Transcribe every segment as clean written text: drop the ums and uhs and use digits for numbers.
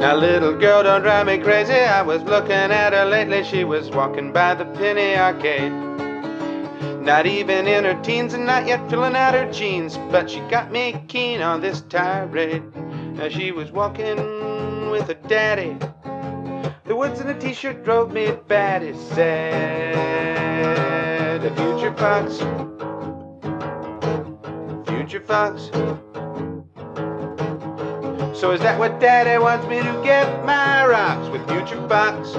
Now little girl, don't drive me crazy. I was looking at her lately. She was walking by the penny arcade. Not even in her teens and not yet filling out her jeans, but she got me keen on this tirade. Now she was walking with her daddy. The woods in a t-shirt drove me bad, he said. A future fox, future fox. So is that what daddy wants me to get my rocks with future fox?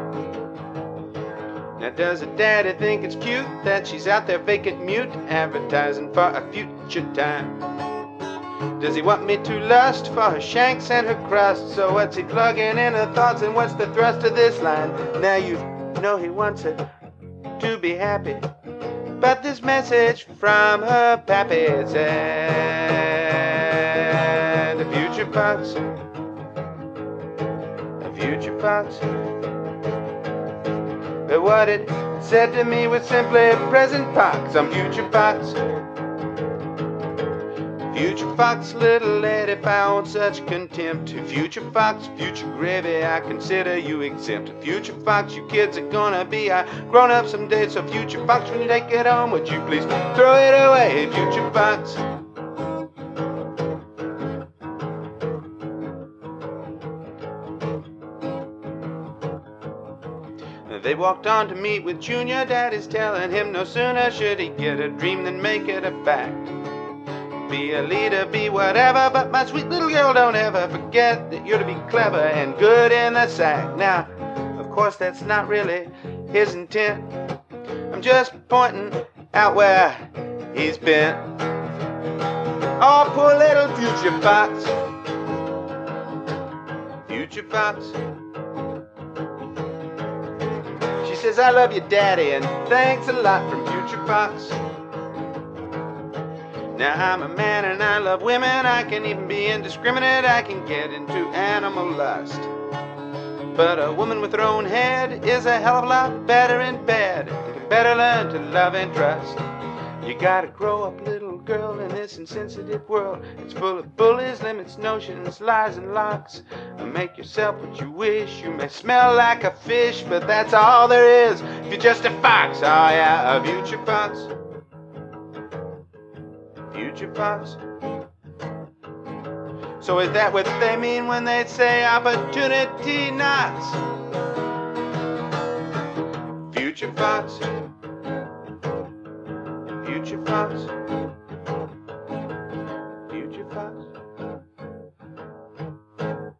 Now does a daddy think it's cute that she's out there vacant mute, advertising for a future time? Does he want me to lust for her shanks and her crust? So what's he plugging in her thoughts, and what's the thrust of this line? Now you know he wants her to be happy, but this message from her pappy said, a future fox, a future fox. But what it said to me was simply present fox. I'm future fox. Future fox, little lady found such contempt. Future fox, future gravy, I consider you exempt. Future fox, you kids are gonna be grown up someday. So future fox, when you take it home, would you please throw it away? Future fox. They walked on to meet with Junior. Daddy's telling him no sooner should he get a dream than make it a fact. Be a leader, be whatever, but my sweet little girl, don't ever forget that you're to be clever and good in the sack. Now, of course, that's not really his intent. I'm just pointing out where he's been. Oh, poor little future fox. Future fox. She says, I love you, Daddy, and thanks a lot from future fox. Now I'm a man and I love women. I can even be indiscriminate. I can get into animal lust. But a woman with her own head is a hell of a lot better in bed. You can better learn to love and trust. You gotta grow up, little girl, in this insensitive world. It's full of bullies, limits, notions, lies and locks. And make yourself what you wish. You may smell like a fish, but that's all there is if you're just a fox. Oh yeah, a future fox. Future fox. So is that what they mean when they say opportunity knocks? Future fox. Future fox. Future fox.